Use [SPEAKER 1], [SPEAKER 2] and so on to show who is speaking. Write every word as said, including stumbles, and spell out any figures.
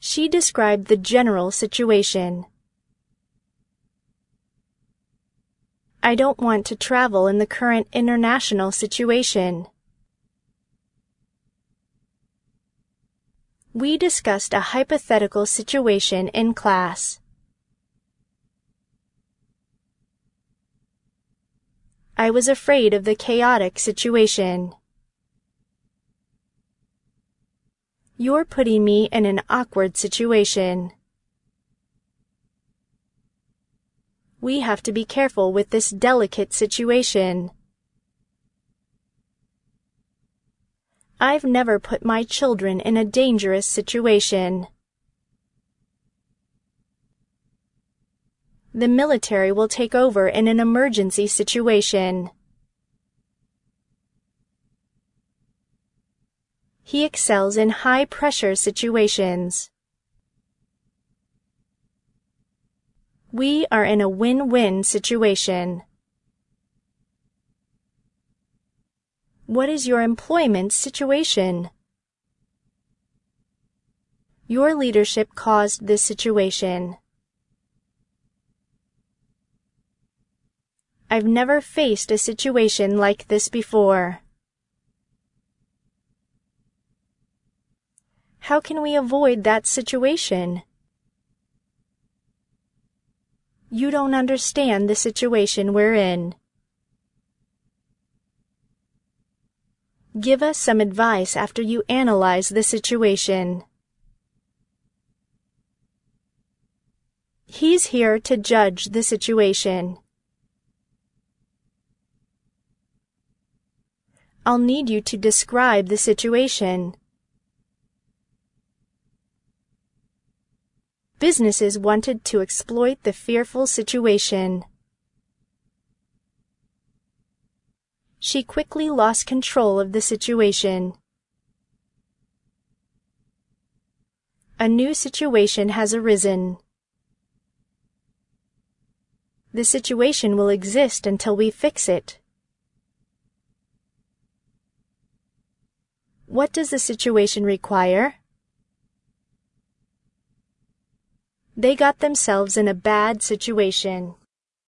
[SPEAKER 1] She described the general situation. I don't want to travel in the current international situation. We discussed a hypothetical situation in class. I was afraid of the chaotic situation. You're putting me in an awkward situation. We have to be careful with this delicate situation. I've never put my children in a dangerous situation. The military will take over in an emergency situation. He excels in high-pressure situations. We are in a win-win situation. What is your employment situation? Your leadership caused this situation. I've never faced a situation like this before. How can we avoid that situation? You don't understand the situation we're in. Give us some advice after you analyze the situation. He's here to judge the situation. I'll need you to describe the situation. Businesses wanted to exploit the fearful situation. She quickly lost control of the situation. A new situation has arisen. The situation will exist until we fix it. What does the situation require? They got themselves in a bad situation.